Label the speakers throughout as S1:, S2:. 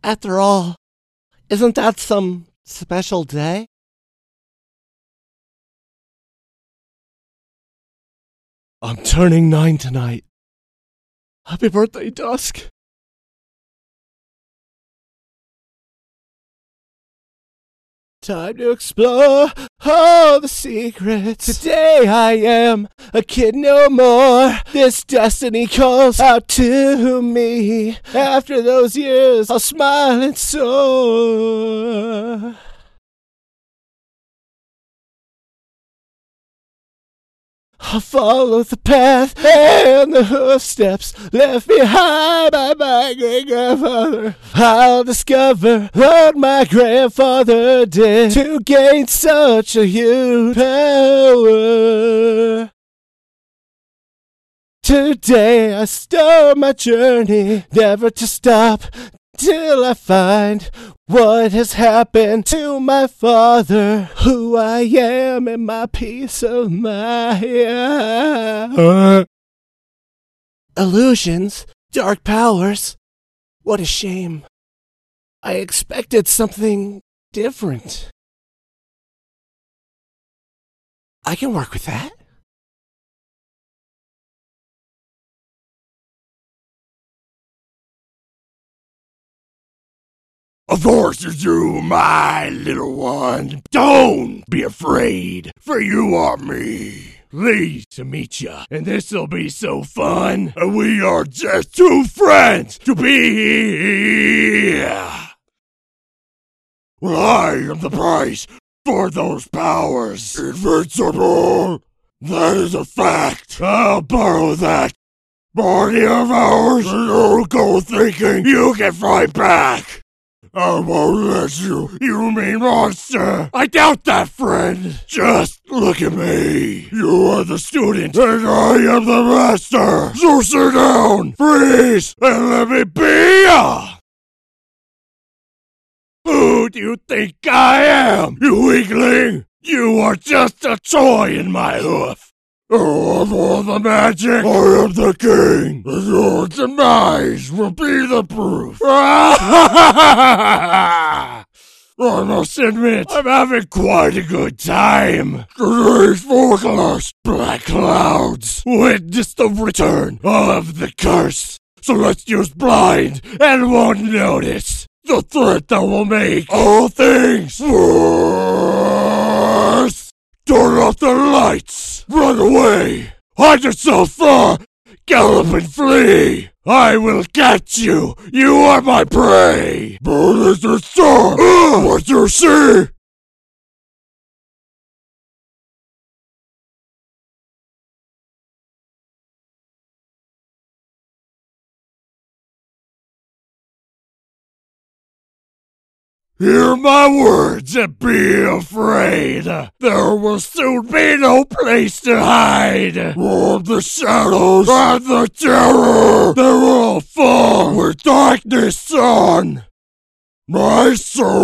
S1: After all, isn't that some special day? I'm turning 9 tonight. Happy birthday, Dusk. Time to explore all the secrets. Today I am a kid no more. This destiny calls out to me. After those years, I'll smile and soar. I'll follow the path and the footsteps left behind by my great-grandfather. I'll discover what my grandfather did to gain such a huge power. Today I start my journey, never to stop till I find what has happened to my father, who I am, and my peace of mind. Illusions, dark powers. What a shame. I expected something different. I can work with that.
S2: Of course you do, my little one. Don't be afraid, for you are me. Pleased to meet ya, and this'll be so fun. We are just two friends to be. Well, I am the price for those powers. Invincible. That is a fact. I'll borrow that body of ours, and don't go thinking you can fight back. I won't let you, you mean monster! I doubt that, friend! Just look at me! You are the student, and I am the master! So sit down, freeze, and let me be ya! Who do you think I am, you weakling? You are just a toy in my hoof! Oh, of all the magic, I am the king, and your demise will be the proof. I must admit, I'm having quite a good time. Today's forecast, black clouds, witness the return of the curse. Celestials blind and won't notice the threat that will make all things worse. Turn off the lights! Run away! Hide yourself far! Gallop and flee! I will catch you! You are my prey! Burn as a star! What you see? Hear my words and be afraid. There will soon be no place to hide. From the shadows and the terror, they will fall with darkness on. My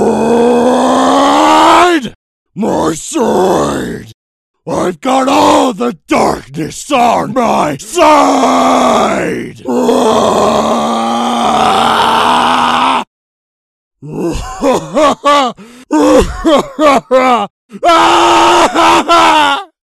S2: sword! My sword! I've got all the darkness on my side! Ah!